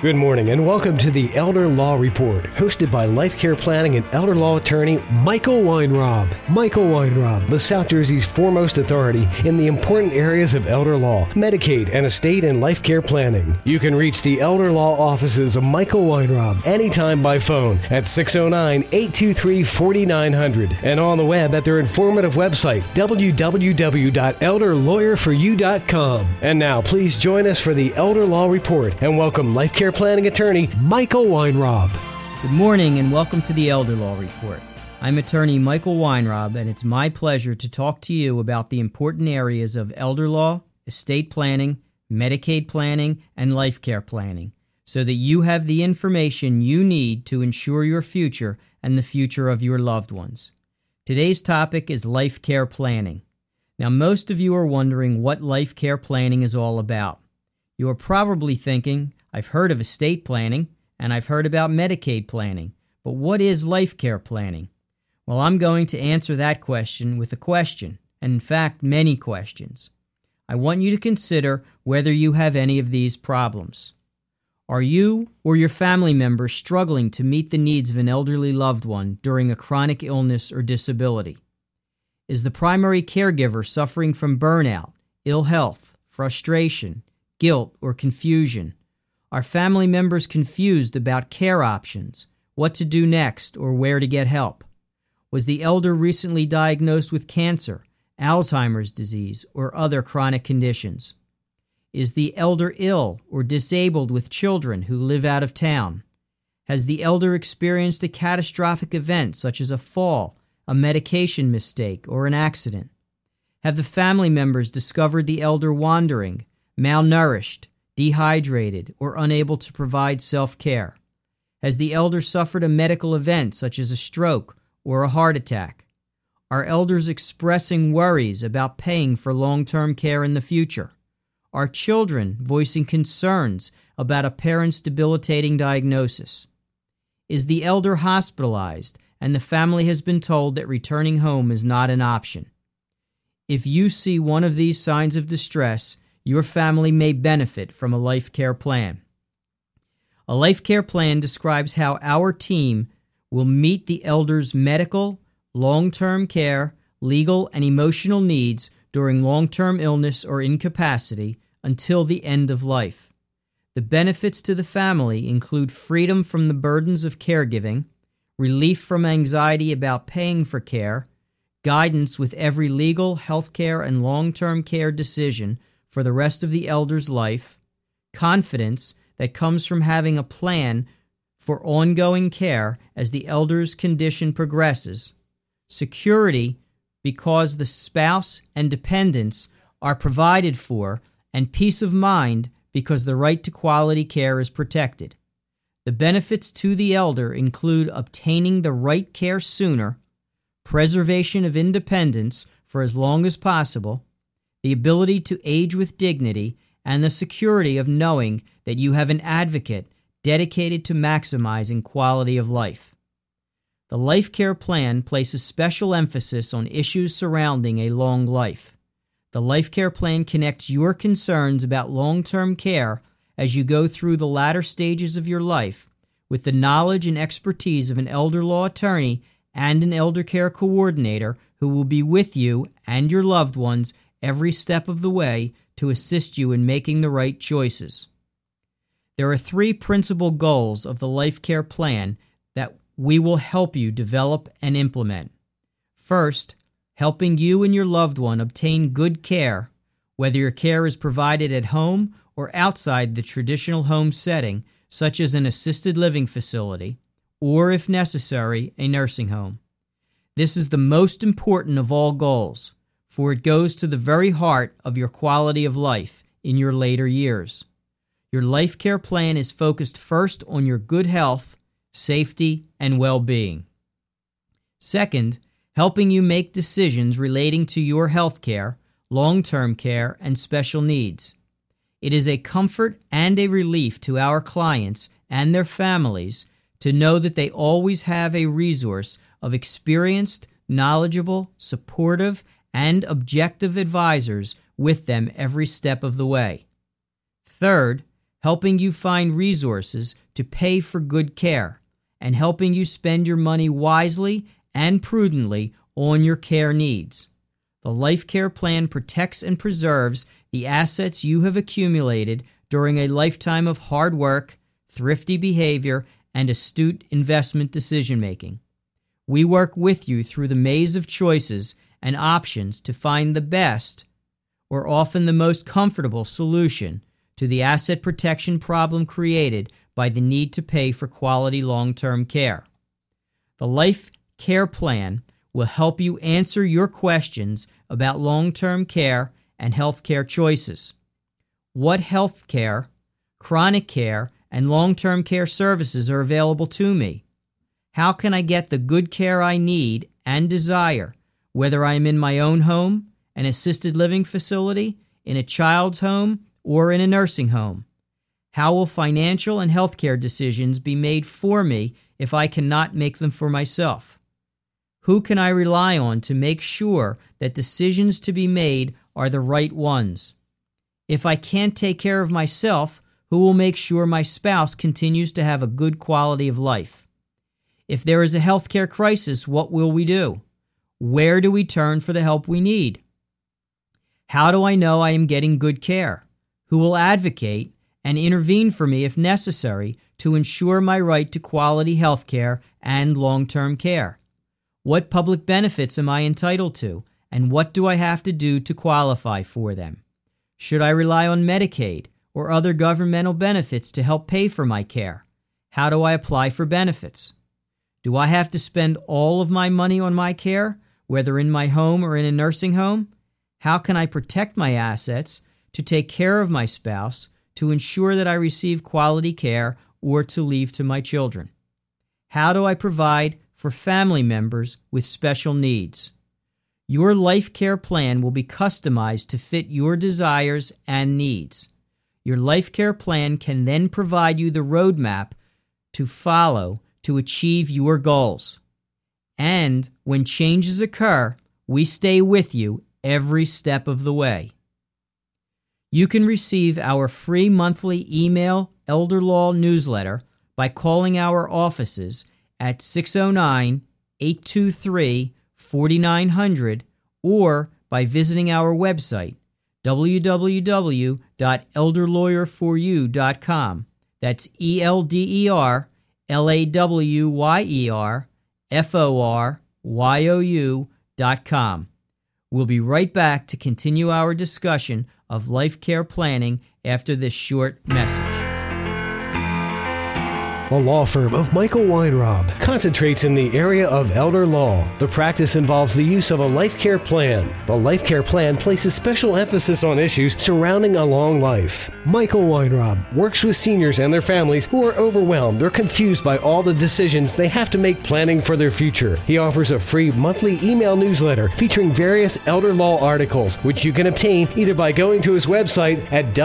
Good morning and welcome to the Elder Law Report, hosted by Life Care Planning and Elder Law Attorney Michael Weinrob. Michael Weinrob, the South Jersey's foremost authority in the important areas of elder law, Medicaid, and estate and life care planning. You can reach the Elder Law offices of Michael Weinrob anytime by phone at 609-823-4900 and on the web at their informative website, www.elderlawyerforyou.com. And now, please join us for the Elder Law Report and welcome Life Care Planning Attorney Michael Weinrob. Good morning and welcome to the Elder Law Report. I'm attorney Michael Weinrob, and it's my pleasure to talk to you about the important areas of elder law, estate planning, Medicaid planning, and life care planning, so that you have the information you need to ensure your future and the future of your loved ones. Today's topic is life care planning. Now, most of you are wondering what life care planning is all about. You are probably thinking, I've heard of estate planning, and I've heard about Medicaid planning, but what is life care planning? Well, I'm going to answer that question with a question, and in fact, many questions. I want you to consider whether you have any of these problems. Are you or your family member struggling to meet the needs of an elderly loved one during a chronic illness or disability? Is the primary caregiver suffering from burnout, ill health, frustration, guilt, or confusion? Are family members confused about care options, what to do next, or where to get help? Was the elder recently diagnosed with cancer, Alzheimer's disease, or other chronic conditions? Is the elder ill or disabled with children who live out of town? Has the elder experienced a catastrophic event such as a fall, a medication mistake, or an accident? Have the family members discovered the elder wandering, malnourished, dehydrated, or unable to provide self-care? Has the elder suffered a medical event such as a stroke or a heart attack? Are elders expressing worries about paying for long-term care in the future? Are children voicing concerns about a parent's debilitating diagnosis? Is the elder hospitalized and the family has been told that returning home is not an option? If you see one of these signs of distress, your family may benefit from a life care plan. A life care plan describes how our team will meet the elder's medical, long-term care, legal, and emotional needs during long-term illness or incapacity until the end of life. The benefits to the family include freedom from the burdens of caregiving, relief from anxiety about paying for care, guidance with every legal, healthcare, and long-term care decision for the rest of the elder's life, confidence that comes from having a plan for ongoing care as the elder's condition progresses, security because the spouse and dependents are provided for, and peace of mind because the right to quality care is protected. The benefits to the elder include obtaining the right care sooner, preservation of independence for as long as possible, the ability to age with dignity, and the security of knowing that you have an advocate dedicated to maximizing quality of life. The Life Care Plan places special emphasis on issues surrounding a long life. The Life Care Plan connects your concerns about long-term care as you go through the latter stages of your life with the knowledge and expertise of an elder law attorney and an elder care coordinator who will be with you and your loved ones every step of the way to assist you in making the right choices. There are three principal goals of the Life Care Plan that we will help you develop and implement. First, helping you and your loved one obtain good care, whether your care is provided at home or outside the traditional home setting, such as an assisted living facility, or if necessary, a nursing home. This is the most important of all goals, for it goes to the very heart of your quality of life in your later years. Your life care plan is focused first on your good health, safety, and well-being. Second, helping you make decisions relating to your health care, long-term care, and special needs. It is a comfort and a relief to our clients and their families to know that they always have a resource of experienced, knowledgeable, supportive, and objective advisors with them every step of the way. Third, helping you find resources to pay for good care, and helping you spend your money wisely and prudently on your care needs. The Life Care Plan protects and preserves the assets you have accumulated during a lifetime of hard work, thrifty behavior, and astute investment decision-making. We work with you through the maze of choices and options to find the best, or often the most comfortable, solution to the asset protection problem created by the need to pay for quality long-term care. The Life Care Plan will help you answer your questions about long-term care and health care choices. What health care, chronic care, and long-term care services are available to me? How can I get the good care I need and desire, whether I am in my own home, an assisted living facility, in a child's home, or in a nursing home? How will financial and healthcare decisions be made for me if I cannot make them for myself? Who can I rely on to make sure that decisions to be made are the right ones? If I can't take care of myself, who will make sure my spouse continues to have a good quality of life? If there is a healthcare crisis, what will we do? Where do we turn for the help we need? How do I know I am getting good care? Who will advocate and intervene for me if necessary to ensure my right to quality health care and long-term care? What public benefits am I entitled to, and what do I have to do to qualify for them? Should I rely on Medicaid or other governmental benefits to help pay for my care? How do I apply for benefits? Do I have to spend all of my money on my care, whether in my home or in a nursing home? How can I protect my assets to take care of my spouse, to ensure that I receive quality care, or to leave to my children? How do I provide for family members with special needs? Your Life Care Plan will be customized to fit your desires and needs. Your Life Care Plan can then provide you the roadmap to follow to achieve your goals. And when changes occur, we stay with you every step of the way. You can receive our free monthly email Elder Law newsletter by calling our offices at 609-823-4900 or by visiting our website, www.elderlawyerforyou.com. That's ELDERLAWYERFORYOU.com. We'll be right back to continue our discussion of life care planning after this short message. The law firm of Michael Weinrob concentrates in the area of elder law. The practice involves the use of a life care plan. The life care plan places special emphasis on issues surrounding a long life. Michael Weinrob works with seniors and their families who are overwhelmed or confused by all the decisions they have to make planning for their future. He offers a free monthly email newsletter featuring various elder law articles, which you can obtain either by going to his website at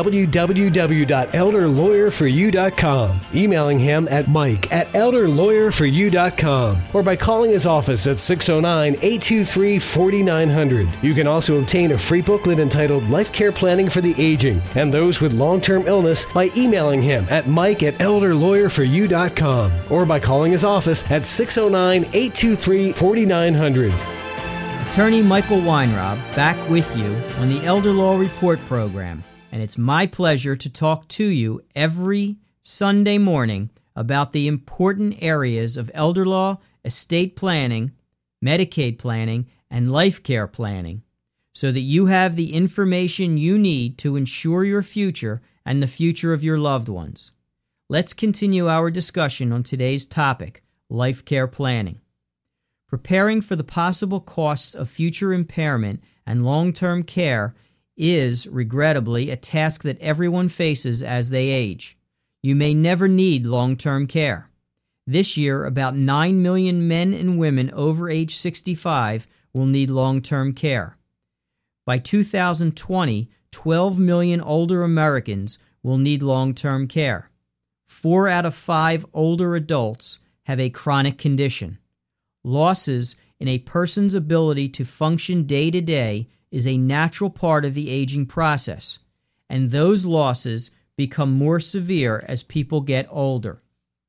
www.elderlawyerforyou.com, emailing him at mike@elderlawyerforyou.com, or by calling his office at 609-823-4900. You can also obtain a free booklet entitled Life Care Planning for the Aging and Those with Long-Term Illness by emailing him at mike@elderlawyerforyou.com, or by calling his office at 609-823-4900. Attorney Michael Weinrob back with you on the Elder Law Report program, and it's my pleasure to talk to you every Sunday morning about the important areas of elder law, estate planning, Medicaid planning, and life care planning, so that you have the information you need to ensure your future and the future of your loved ones. Let's continue our discussion on today's topic, life care planning. Preparing for the possible costs of future impairment and long-term care is, regrettably, a task that everyone faces as they age. You may never need long-term care. This year, about 9 million men and women over age 65 will need long-term care. By 2020, 12 million older Americans will need long-term care. 4 out of 5 older adults have a chronic condition. Losses in a person's ability to function day to day is a natural part of the aging process, and those losses become more severe as people get older.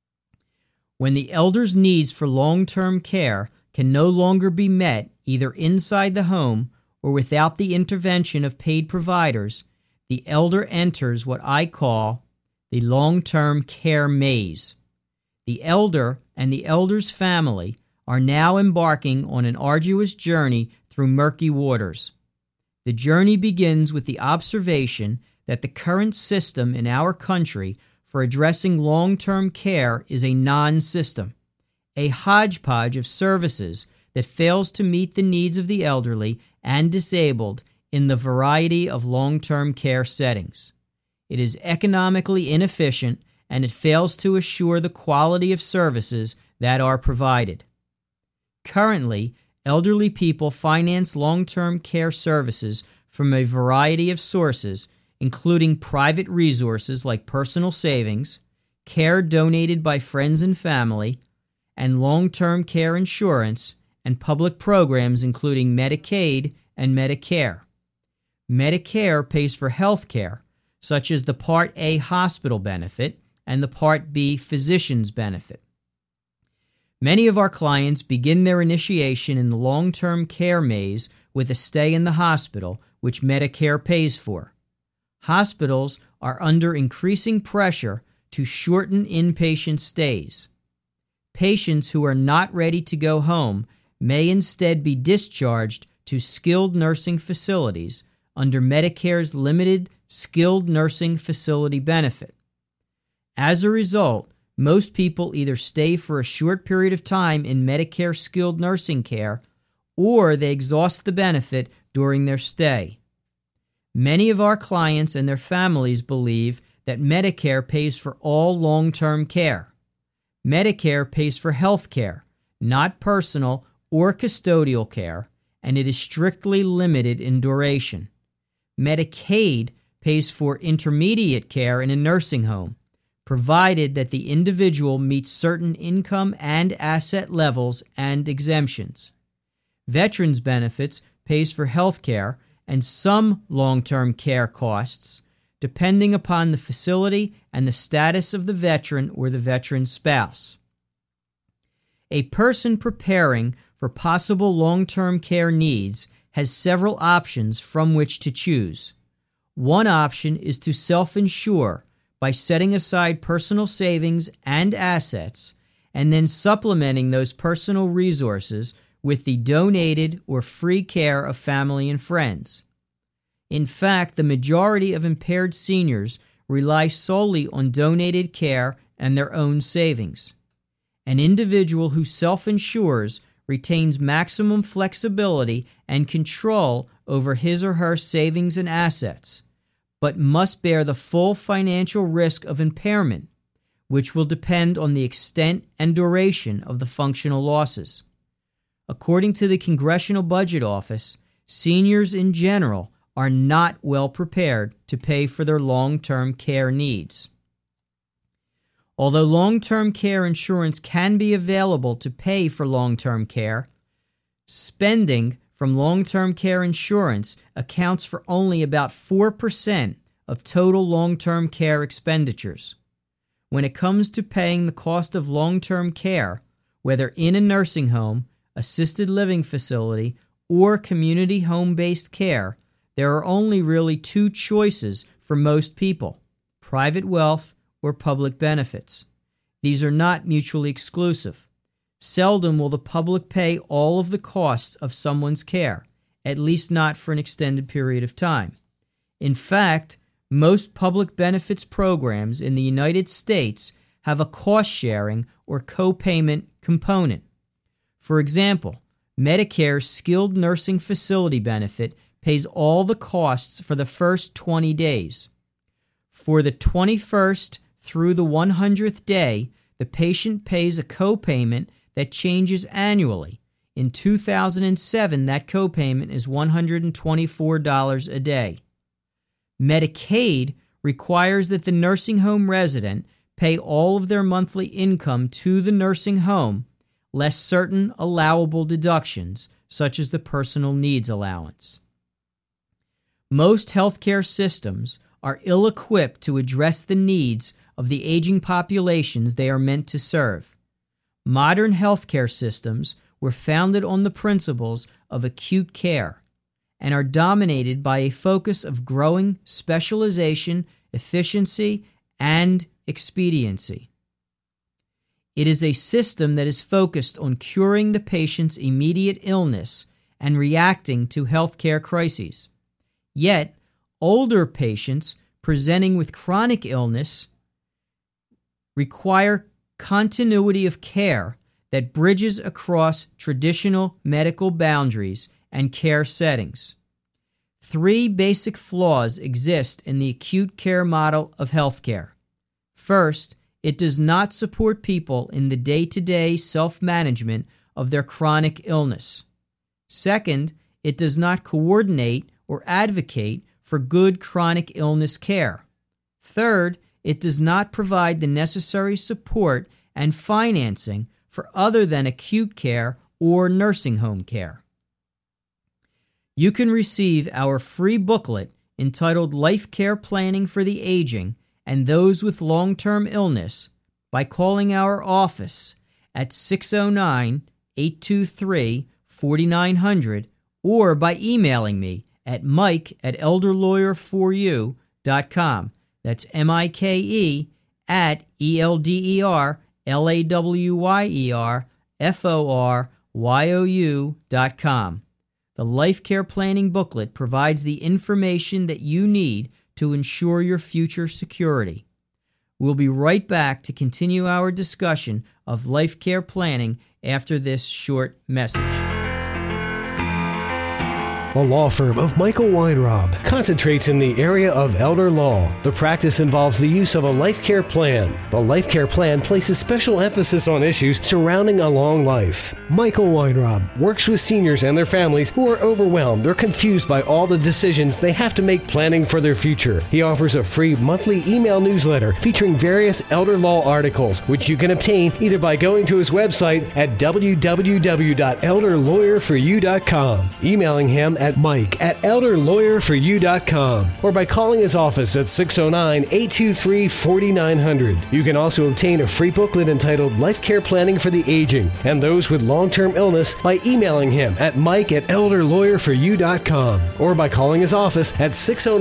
When the elder's needs for long-term care can no longer be met either inside the home or without the intervention of paid providers, the elder enters what I call the long-term care maze. The elder and the elder's family are now embarking on an arduous journey through murky waters. The journey begins with the observation that the current system in our country for addressing long-term care is a non-system, a hodgepodge of services that fails to meet the needs of the elderly and disabled in the variety of long-term care settings. It is economically inefficient and it fails to assure the quality of services that are provided. Currently, elderly people finance long-term care services from a variety of sources, including private resources like personal savings, care donated by friends and family, and long-term care insurance, and public programs including Medicaid and Medicare. Medicare pays for health care, such as the Part A hospital benefit and the Part B physician's benefit. Many of our clients begin their initiation in the long-term care maze with a stay in the hospital, which Medicare pays for. Hospitals are under increasing pressure to shorten inpatient stays. Patients who are not ready to go home may instead be discharged to skilled nursing facilities under Medicare's limited skilled nursing facility benefit. As a result, most people either stay for a short period of time in Medicare skilled nursing care or they exhaust the benefit during their stay. Many of our clients and their families believe that Medicare pays for all long-term care. Medicare pays for health care, not personal or custodial care, and it is strictly limited in duration. Medicaid pays for intermediate care in a nursing home, provided that the individual meets certain income and asset levels and exemptions. Veterans Benefits pays for health care and some long-term care costs, depending upon the facility and the status of the veteran or the veteran's spouse. A person preparing for possible long-term care needs has several options from which to choose. One option is to self-insure by setting aside personal savings and assets and then supplementing those personal resources with the donated or free care of family and friends. In fact, the majority of impaired seniors rely solely on donated care and their own savings. An individual who self-insures retains maximum flexibility and control over his or her savings and assets, but must bear the full financial risk of impairment, which will depend on the extent and duration of the functional losses. According to the Congressional Budget Office, seniors in general are not well prepared to pay for their long-term care needs. Although long-term care insurance can be available to pay for long-term care, spending from long-term care insurance accounts for only about 4% of total long-term care expenditures. When it comes to paying the cost of long-term care, whether in a nursing home, assisted living facility, or community home-based care, there are only really two choices for most people: private wealth or public benefits. These are not mutually exclusive. Seldom will the public pay all of the costs of someone's care, at least not for an extended period of time. In fact, most public benefits programs in the United States have a cost-sharing or co-payment component. For example, Medicare's skilled nursing facility benefit pays all the costs for the first 20 days. For the 21st through the 100th day, the patient pays a copayment that changes annually. In 2007, that copayment is $124 a day. Medicaid requires that the nursing home resident pay all of their monthly income to the nursing home, less certain allowable deductions, such as the personal needs allowance. Most healthcare systems are ill-equipped to address the needs of the aging populations they are meant to serve. Modern healthcare systems were founded on the principles of acute care and are dominated by a focus of growing specialization, efficiency, and expediency. It is a system that is focused on curing the patient's immediate illness and reacting to healthcare crises. Yet, older patients presenting with chronic illness require continuity of care that bridges across traditional medical boundaries and care settings. 3 basic flaws exist in the acute care model of healthcare. First, it does not support people in the day-to-day self-management of their chronic illness. Second, it does not coordinate or advocate for good chronic illness care. Third, it does not provide the necessary support and financing for other than acute care or nursing home care. You can receive our free booklet entitled Life Care Planning for the Aging and Those with Long-Term Illness by calling our office at 609-823-4900 or by emailing me at mike@elderlawyer4u.com. That's MIKE@ELDERLAWYERFORYOU.com. The Life Care Planning booklet provides the information that you need to ensure your future security. We'll be right back to continue our discussion of life care planning after this short message. The law firm of Michael Weinrob concentrates in the area of elder law. The practice involves the use of a life care plan. The life care plan places special emphasis on issues surrounding a long life. Michael Weinrob works with seniors and their families who are overwhelmed or confused by all the decisions they have to make planning for their future. He offers a free monthly email newsletter featuring various elder law articles, which you can obtain either by going to his website at www.elderlawyer4u.com, emailing him at mike@elderlawyer4u.com, or by calling his office at 609-823-4900. You can also obtain a free booklet entitled Life Care Planning for the Aging and Those with Long-Term Illness by emailing him at mike@elderlawyer4u.com, or by calling his office at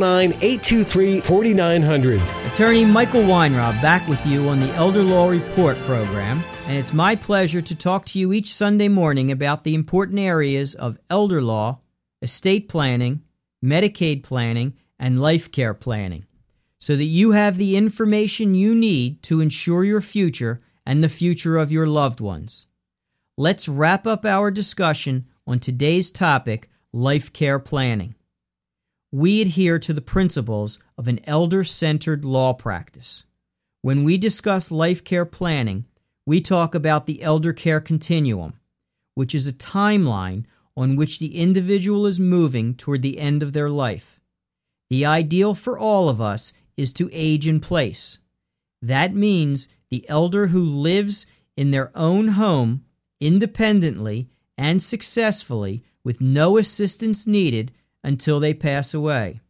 609-823-4900. Attorney Michael Weinrob back with you on the Elder Law Report program, and it's my pleasure to talk to you each Sunday morning about the important areas of elder law, estate planning, Medicaid planning, and life care planning, so that you have the information you need to ensure your future and the future of your loved ones. Let's wrap up our discussion on today's topic, life care planning. We adhere to the principles of an elder-centered law practice. When we discuss life care planning, we talk about the elder care continuum, which is a timeline on which the individual is moving toward the end of their life. The ideal for all of us is to age in place. That means the elder who lives in their own home independently and successfully with no assistance needed until they pass away.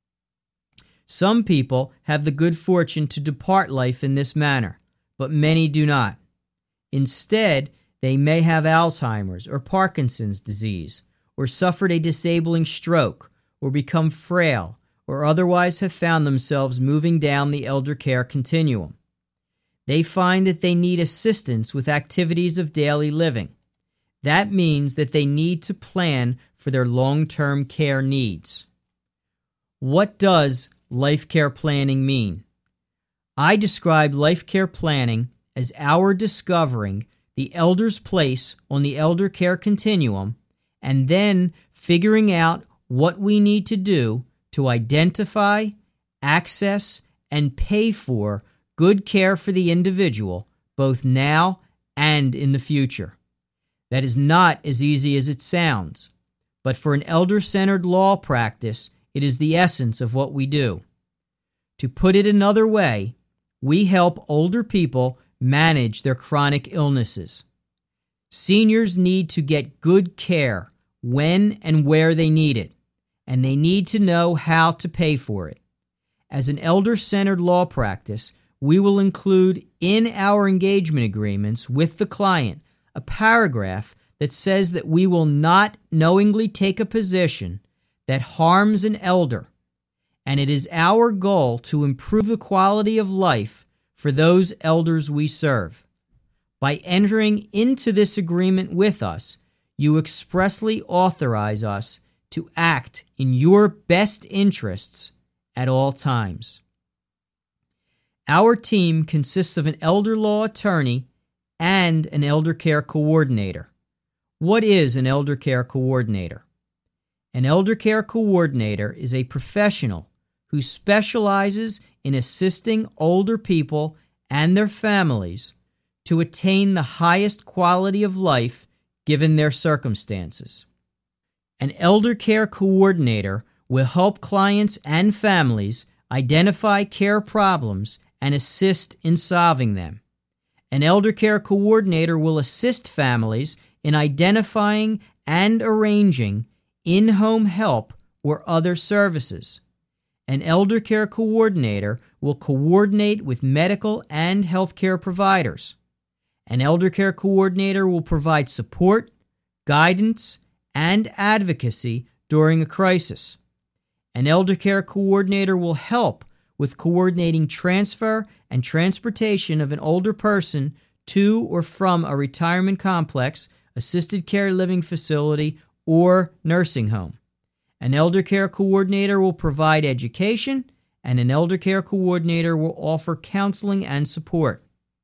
Some people have the good fortune to depart life in this manner, but many do not. Instead, they may have Alzheimer's or Parkinson's disease, or suffered a disabling stroke, or become frail, or otherwise have found themselves moving down the elder care continuum. They find that they need assistance with activities of daily living. That means that they need to plan for their long-term care needs. What does life care planning mean? I describe life care planning as our discovering the elder's place on the elder care continuum and then figuring out what we need to do to identify, access, and pay for good care for the individual, both now and in the future. That is not as easy as it sounds, but for an elder-centered law practice, it is the essence of what we do. To put it another way, we help older people manage their chronic illnesses. Seniors need to get good care when and where they need it, and they need to know how to pay for it. As an elder-centered law practice, we will include in our engagement agreements with the client a paragraph that says that we will not knowingly take a position that harms an elder, and it is our goal to improve the quality of life for those elders we serve. By entering into this agreement with us, you expressly authorize us to act in your best interests at all times. Our team consists of an elder law attorney and an elder care coordinator. What is an elder care coordinator? An elder care coordinator is a professional who specializes in assisting older people and their families to attain the highest quality of life given their circumstances. An elder care coordinator will help clients and families identify care problems and assist in solving them. An elder care coordinator will assist families in identifying and arranging in-home help or other services. An elder care coordinator will coordinate with medical and healthcare providers. An elder care coordinator will provide support, guidance, and advocacy during a crisis. An elder care coordinator will help with coordinating transfer and transportation of an older person to or from a retirement complex, assisted care living facility, or nursing home. An elder care coordinator will provide education, and an elder care coordinator will offer counseling and support.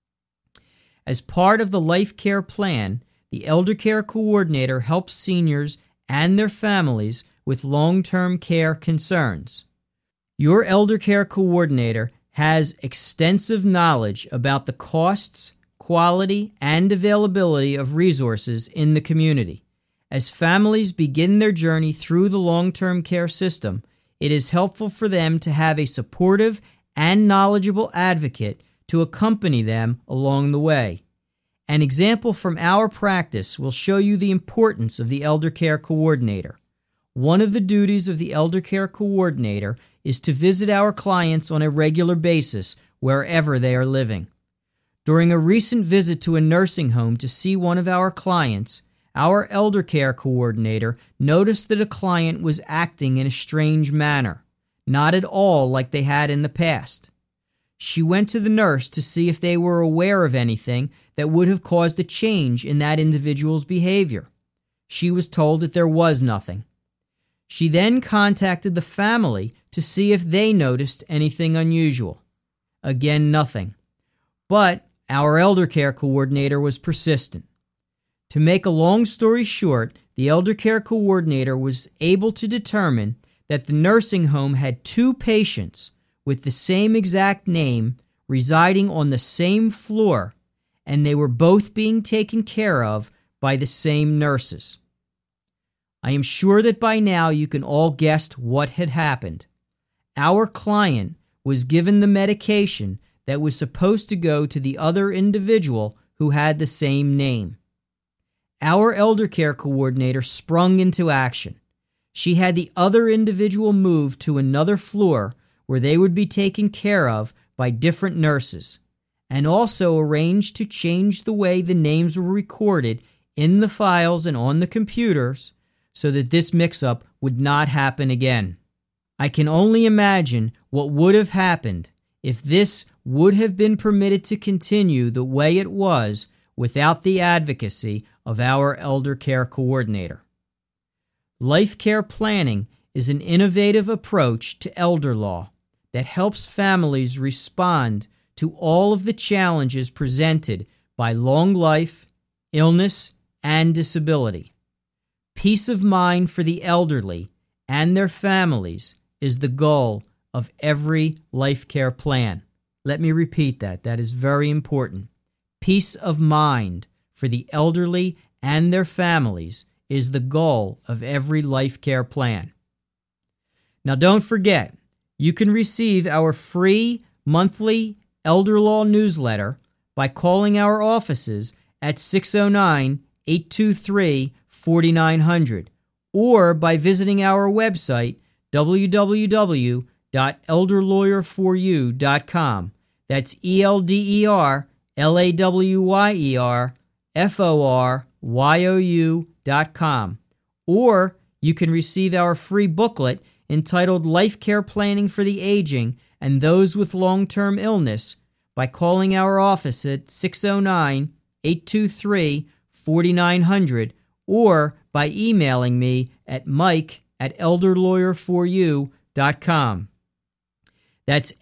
As part of the Life Care Plan, the elder care coordinator helps seniors and their families with long-term care concerns. Your elder care coordinator has extensive knowledge about the costs, quality, and availability of resources in the community. As families begin their journey through the long-term care system, it is helpful for them to have a supportive and knowledgeable advocate to accompany them along the way. An example from our practice will show you the importance of the elder care coordinator. One of the duties of the elder care coordinator is to visit our clients on a regular basis wherever they are living. During a recent visit to a nursing home to see one of our clients, our elder care coordinator noticed that a client was acting in a strange manner, not at all like they had in the past. She went to the nurse to see if they were aware of anything that would have caused a change in that individual's behavior. She was told that there was nothing. She then contacted the family to see if they noticed anything unusual. Again, nothing. But our elder care coordinator was persistent. To make a long story short, the elder care coordinator was able to determine that the nursing home had 2 patients with the same exact name residing on the same floor, and they were both being taken care of by the same nurses. I am sure that by now you can all guess what had happened. Our client was given the medication that was supposed to go to the other individual who had the same name. Our elder care coordinator sprung into action. She had the other individual moved to another floor where they would be taken care of by different nurses, and also arranged to change the way the names were recorded in the files and on the computers so that this mix-up would not happen again. I can only imagine what would have happened if this would have been permitted to continue the way it was without the advocacy of our elder care coordinator. Life care planning is an innovative approach to elder law that helps families respond to all of the challenges presented by long life, illness, and disability. Peace of mind for the elderly and their families is the goal of every life care plan. Let me repeat that. That is very important. Peace of mind for the elderly and their families is the goal of every life care plan. Now, don't forget, you can receive our free monthly Elder Law newsletter by calling our offices at 609-823-4900 or by visiting our website, www.elderlaw.com. www.elderlawyerforyou.com. That's ELDERLAWYERFORYOU.com. Or you can receive our free booklet entitled Life Care Planning for the Aging and Those with Long-Term Illness by calling our office at 609-823-4900 or by emailing me at mike@elderlawyerforyou.com. That's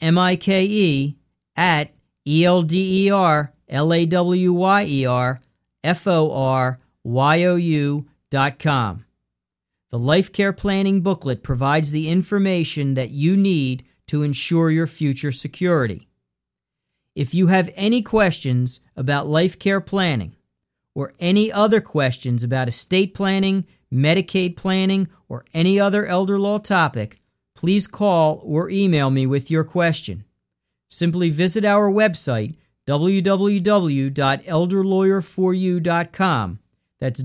MIKE@ELDERLAWYERFORYOU.com. The Life Care Planning booklet provides the information that you need to ensure your future security. If you have any questions about life care planning or any other questions about estate planning, Medicaid planning, or any other elder law topic, please call or email me with your question. Simply visit our website, www.elderlawyerforyou.com. That's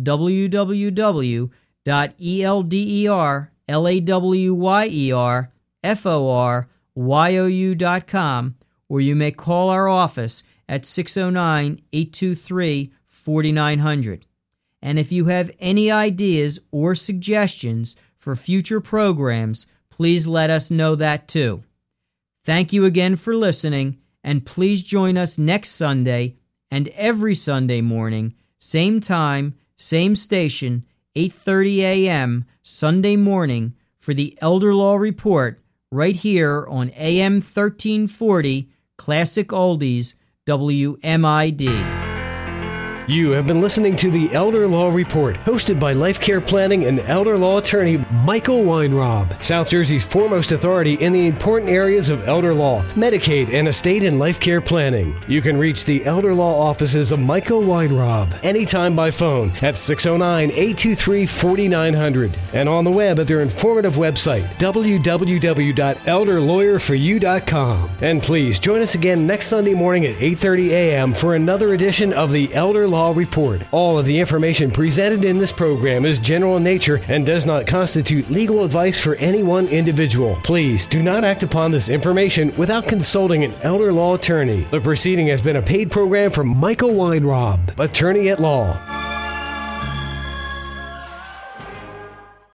www.elderlawyerforyou.com, or you may call our office at 609-823-4900. And if you have any ideas or suggestions for future programs, please let us know that too. Thank you again for listening, and please join us next Sunday and every Sunday morning, same time, same station, 8:30 a.m. Sunday morning for the Elder Law Report right here on AM 1340 Classic Oldies WMID. You have been listening to the Elder Law Report, hosted by life care planning and elder law attorney Michael Weinrob, South Jersey's foremost authority in the important areas of elder law, Medicaid, and estate and life care planning. You can reach the elder law offices of Michael Weinrob anytime by phone at 609-823-4900 and on the web at their informative website, www.elderlawyerforyou.com. And please join us again next Sunday morning at 8:30 a.m. for another edition of the Elder Law Report. All of the information presented in this program is general in nature and does not constitute legal advice for any one individual. Please do not act upon this information without consulting an elder law attorney. The proceeding has been a paid program from Michael Weinrob, attorney at law.